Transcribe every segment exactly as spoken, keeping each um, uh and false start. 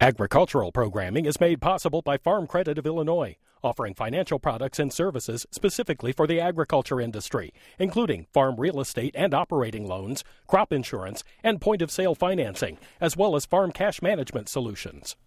Agricultural programming is made possible by Farm Credit of Illinois, offering financial products and services specifically for the agriculture industry, including farm real estate and operating loans, crop insurance, and point-of-sale financing, as well as farm cash management solutions.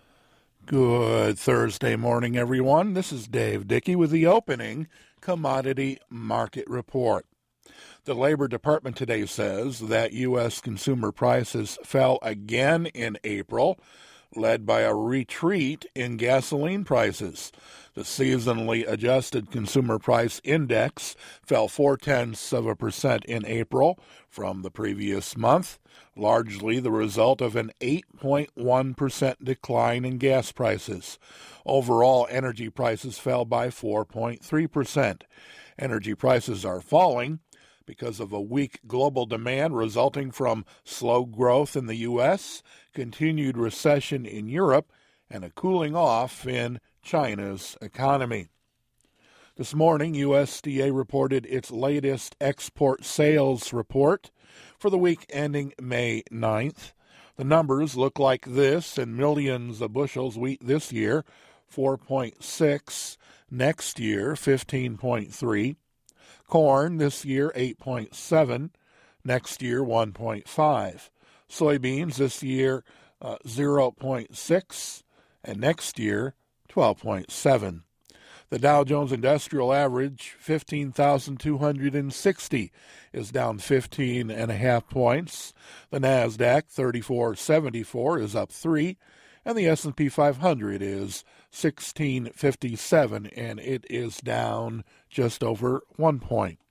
Good Thursday morning, everyone. This is Dave Dickey with the opening commodity market report. The Labor Department today says that U S consumer prices fell again in April, led by a retreat in gasoline prices. The seasonally adjusted consumer price index fell four-tenths of a percent in April from the previous month, largely the result of an eight point one percent decline in gas prices. Overall, energy prices fell by four point three percent. Energy prices are falling because of a weak global demand resulting from slow growth in the U S, continued recession in Europe, and a cooling off in China's economy. This morning, U S D A reported its latest export sales report for the week ending May ninth. The numbers look like this in millions of bushels wheat this year, four point six, next year, fifteen point three. Corn this year, eight point seven, next year, one point five. Soybeans this year, uh, zero point six, and next year, twelve point seven. The Dow Jones Industrial Average, fifteen thousand two hundred sixty, is down fifteen and a half points. The NASDAQ, thirty-four seventy-four, is up three, and the S and P five hundred is sixteen fifty-seven, and it is down just over one point.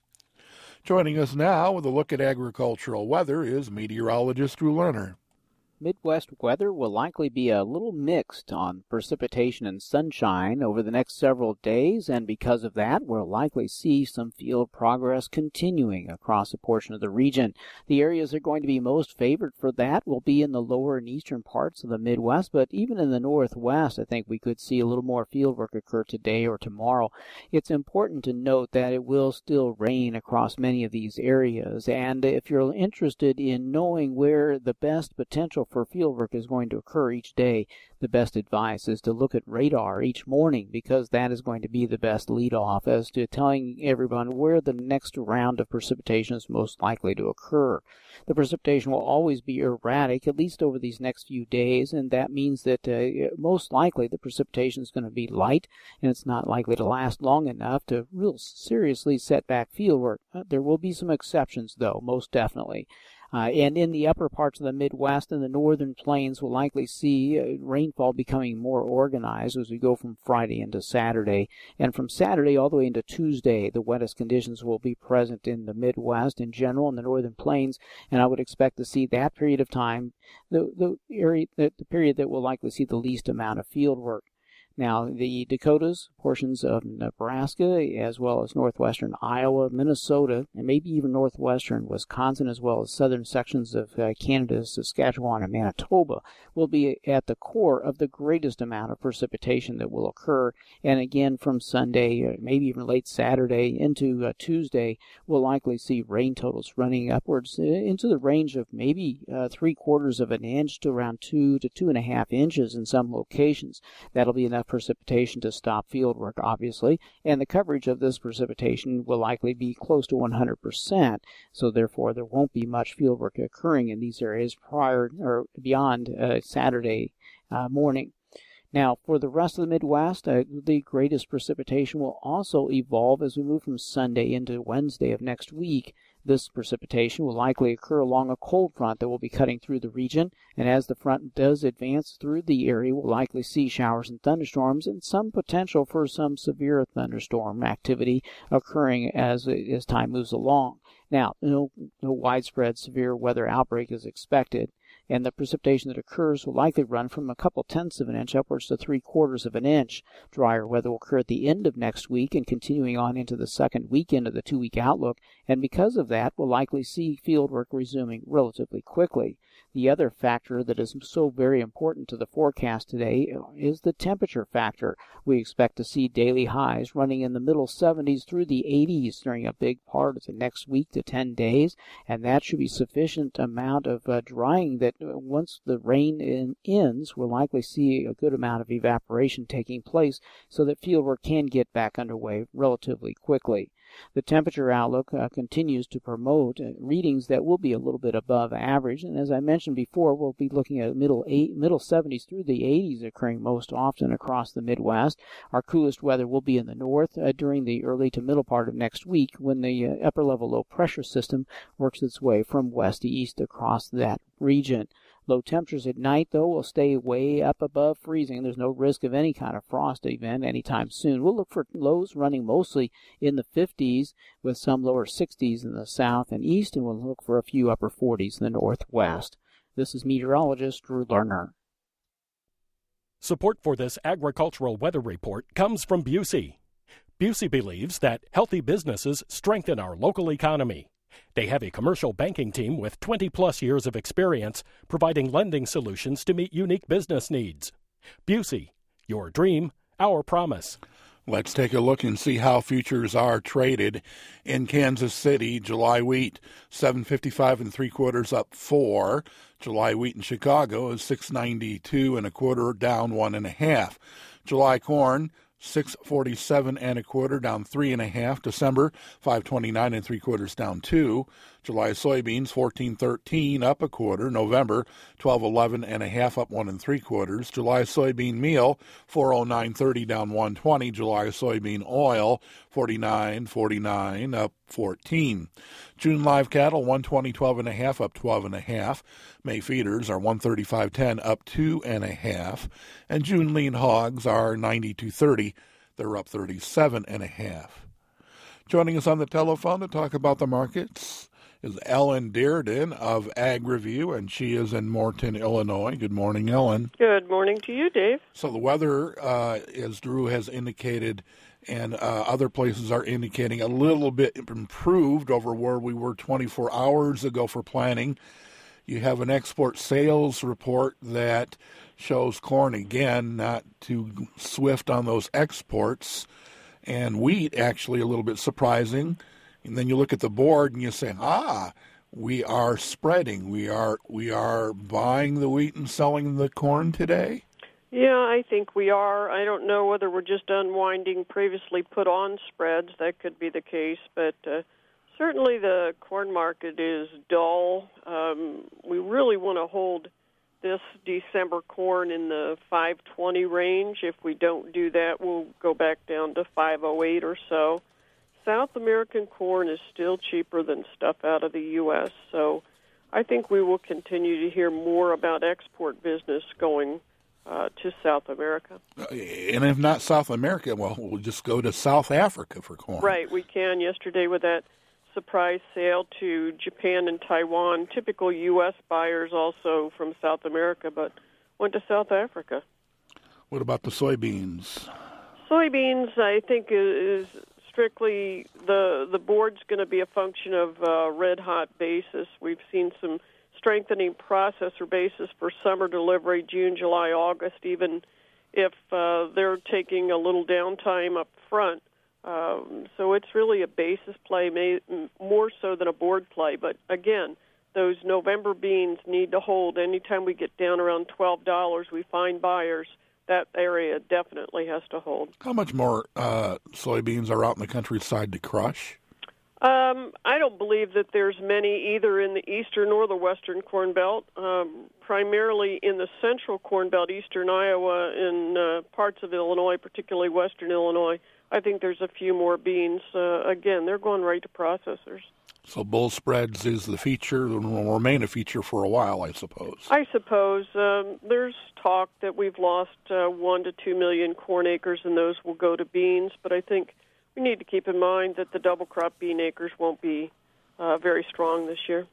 Joining us now with a look at agricultural weather is meteorologist Drew Lerner. Midwest weather will likely be a little mixed on precipitation and sunshine over the next several days, and because of that, we'll likely see some field progress continuing across a portion of the region. The areas that are going to be most favored for that will be in the lower and eastern parts of the Midwest, but even in the Northwest, I think we could see a little more field work occur today or tomorrow. It's important to note that it will still rain across many of these areas, and if you're interested in knowing where the best potential for field work is going to occur each day, the best advice is to look at radar each morning, because that is going to be the best lead off as to telling everyone where the next round of precipitation is most likely to occur. The precipitation will always be erratic, at least over these next few days, and that means that uh, most likely the precipitation is going to be light, and it's not likely to last long enough to real seriously set back field work. Uh, there will be some exceptions, though, most definitely. Uh, and in the upper parts of the Midwest and the northern plains, we'll likely see uh, rainfall becoming more organized as we go from Friday into Saturday. And from Saturday all the way into Tuesday, the wettest conditions will be present in the Midwest in general and the northern plains. And I would expect to see that period of time, the, the, area, the, the period that will likely see the least amount of field work. Now, the Dakotas, portions of Nebraska, as well as northwestern Iowa, Minnesota, and maybe even northwestern Wisconsin, as well as southern sections of uh, Canada, Saskatchewan, and Manitoba, will be at the core of the greatest amount of precipitation that will occur. And again, from Sunday, uh, maybe even late Saturday into uh, Tuesday, we'll likely see rain totals running upwards uh, into the range of maybe uh, three quarters of an inch to around two to two and a half inches in some locations. That'll be enough precipitation to stop field work, obviously, and the coverage of this precipitation will likely be close to one hundred percent, so therefore there won't be much field work occurring in these areas prior or beyond uh, Saturday uh, morning. Now, for the rest of the Midwest, uh, the greatest precipitation will also evolve as we move from Sunday into Wednesday of next week. This precipitation will likely occur along a cold front that will be cutting through the region, and as the front does advance through the area, we'll likely see showers and thunderstorms and some potential for some severe thunderstorm activity occurring as, as time moves along. Now, no, no widespread severe weather outbreak is expected, and the precipitation that occurs will likely run from a couple tenths of an inch upwards to three quarters of an inch. Drier weather will occur at the end of next week and continuing on into the second weekend of the two-week outlook, and because of that, we'll likely see field work resuming relatively quickly. The other factor that is so very important to the forecast today is the temperature factor. We expect to see daily highs running in the middle seventies through the eighties during a big part of the next week to ten days, and that should be sufficient amount of uh, drying that uh, once the rain in, ends, we'll likely see a good amount of evaporation taking place so that fieldwork can get back underway relatively quickly. The temperature outlook uh, continues to promote uh, readings that will be a little bit above average, and as I mentioned before, we'll be looking at middle eight, middle seventies through the eighties occurring most often across the Midwest. Our coolest weather will be in the north uh, during the early to middle part of next week when the uh, upper level low pressure system works its way from west to east across that region. Low temperatures at night, though, will stay way up above freezing. There's no risk of any kind of frost event anytime soon. We'll look for lows running mostly in the fifties with some lower sixties in the south and east, and we'll look for a few upper forties in the northwest. This is meteorologist Drew Lerner. Support for this agricultural weather report comes from Busey. Busey believes that healthy businesses strengthen our local economy. They have a commercial banking team with twenty-plus years of experience providing lending solutions to meet unique business needs. Busey, your dream, our promise. Let's take a look and see how futures are traded in Kansas City. July wheat, seven fifty-five and three quarters, up four. July wheat in Chicago is six ninety-two and a quarter, down one and a half. July corn, six forty-seven and a quarter, down three and a half. December, five twenty-nine and three quarters, down two. July soybeans, fourteen thirteen, up a quarter. November, twelve eleven and a half, up one and three quarters. July soybean meal, four oh nine thirty, down one twenty. July soybean oil, forty-nine forty-nine, up fourteen. June live cattle, one twenty twelve and a half, up twelve and a half. May feeders are one thirty-five ten, up two and a half. And June lean hogs are ninety-two thirty, they're up thirty-seven and a half. Joining us on the telephone to talk about the markets is Ellen Dearden of Ag Review, and she is in Morton, Illinois. Good morning, Ellen. Good morning to you, Dave. So the weather, uh, as Drew has indicated, and uh, other places are indicating, a little bit improved over where we were twenty-four hours ago for planning. You have an export sales report that shows corn, again, not too swift on those exports, and wheat actually a little bit surprising. And then you look at the board and you say, ah, we are spreading. We are we are buying the wheat and selling the corn today? Yeah, I think we are. I don't know whether we're just unwinding previously put on spreads. That could be the case, but uh, certainly the corn market is dull. Um, we really want to hold this December corn in the five twenty range. If we don't do that, we'll go back down to five oh eight or so. South American corn is still cheaper than stuff out of the U S, so I think we will continue to hear more about export business going uh, to South America. And if not South America, well, we'll just go to South Africa for corn. Right, we can. Yesterday with that surprise sale to Japan and Taiwan, typical U S buyers also from South America, but went to South Africa. What about the soybeans? Soybeans, I think, is strictly the the board's going to be a function of uh, red-hot basis. We've seen some strengthening processor basis for summer delivery, June, July, August, even if uh, they're taking a little downtime up front. Um, so it's really a basis play, may, more so than a board play. But again, those November beans need to hold. Anytime we get down around twelve dollars, we find buyers. That area definitely has to hold. How much more uh, soybeans are out in the countryside to crush? Um, I don't believe that there's many either in the eastern or the western Corn Belt. Um, primarily in the central Corn Belt, eastern Iowa, and uh, parts of Illinois, particularly western Illinois. I think there's a few more beans. Uh, again, they're going right to processors. So bull spreads is the feature, and will remain a feature for a while, I suppose. I suppose. Um, there's talk that we've lost uh, one to two million corn acres, and those will go to beans. But I think we need to keep in mind that the double crop bean acres won't be uh, very strong this year.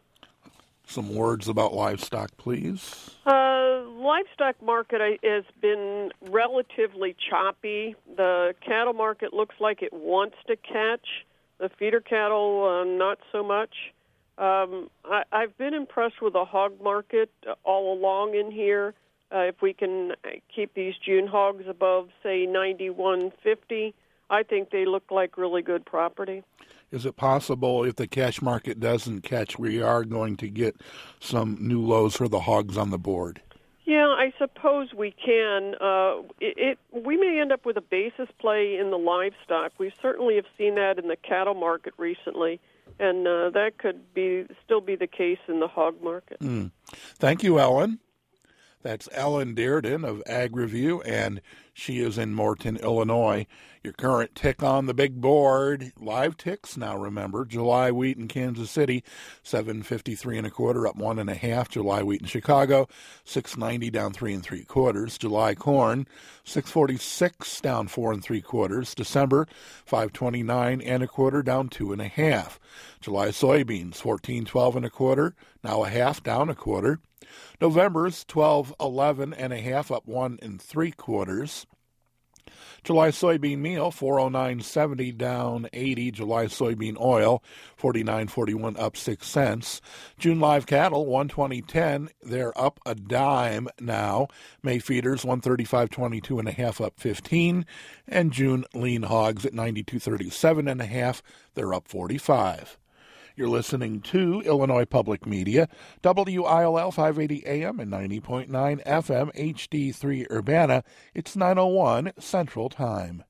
Some words about livestock, please. Uh, livestock market has been relatively choppy. The cattle market looks like it wants to catch. The feeder cattle, uh, not so much. Um, I, I've been impressed with the hog market all along in here. Uh, if we can keep these June hogs above, say, ninety-one fifty, I think they look like really good property. Is it possible if the cash market doesn't catch, we are going to get some new lows for the hogs on the board? Yeah, I suppose we can. Uh, it, it we may end up with a basis play in the livestock. We certainly have seen that in the cattle market recently, and uh, that could be still be the case in the hog market. Mm. Thank you, Ellen. That's Ellen Dearden of Ag Review, and she is in Morton, Illinois. Your current tick on the big board, live ticks now, remember. July wheat in Kansas City, seven fifty-three and a quarter, up one and a half. July wheat in Chicago, six ninety, down three and three quarters. July corn, six forty-six, down four and three quarters. December, five twenty-nine and a quarter, down two and a half. July soybeans, fourteen twelve and a quarter, now a half, down a quarter. November's twelve eleven and a half, up one and three quarters. July soybean meal, four oh nine seventy, down eighty. July soybean oil, forty-nine forty-one, up six cents. June live cattle, one twenty ten, they're up a dime now. May feeders, one thirty-five twenty-two and a half, up fifteen. And June lean hogs at ninety-two thirty-seven and a half, they're up forty-five. You're listening to Illinois Public Media, W I L L five eighty A M and ninety point nine F M, H D three Urbana. It's nine oh one Central Time.